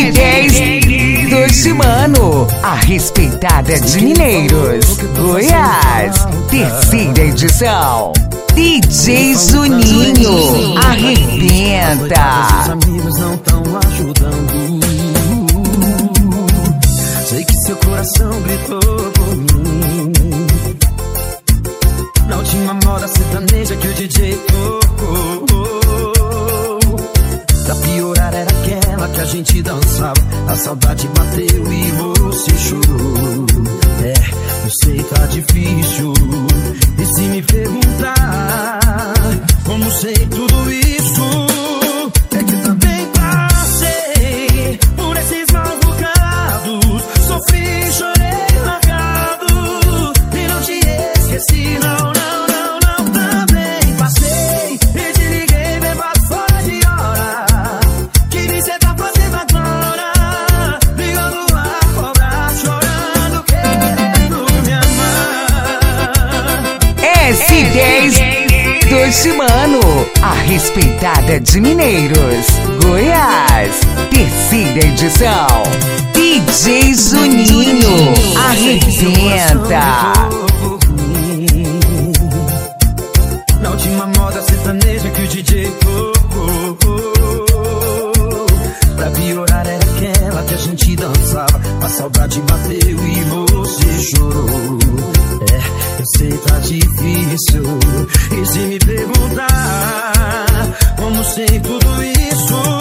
S10 do Shimano, a respeitada de Mineiros, Goiás, terceira edição. DJ Juninho, arrebenta. Os amigos não estão ajudando. Sei que seu coração gritou por mim. Na última moda sertaneja que o DJ tocou, pra piorar era aquela que a gente dançava. A saudade bateu e você chorou. Eu sei tá difícil. E se me perguntar como sei tudo isso, é que também passei por esses maus bocados. Sofri, chorei, largado e não te esqueci, não, não, não, não. Também passei e te liguei bêbado fora de hora. Que nem cê tá fazendo agora? Ligando a cobrar, chorando, querendo me amar. S10 do Shimano, a respeitada de Mineiros, Goiás, terceira edição. DJ Juninho, arrebenta. Na última moda sertaneja que o DJ tocou, pra piorar era aquela que a gente dançava. A saudade bateu e você chorou. Eu sei tá difícil. E se me perguntar como sei tudo isso,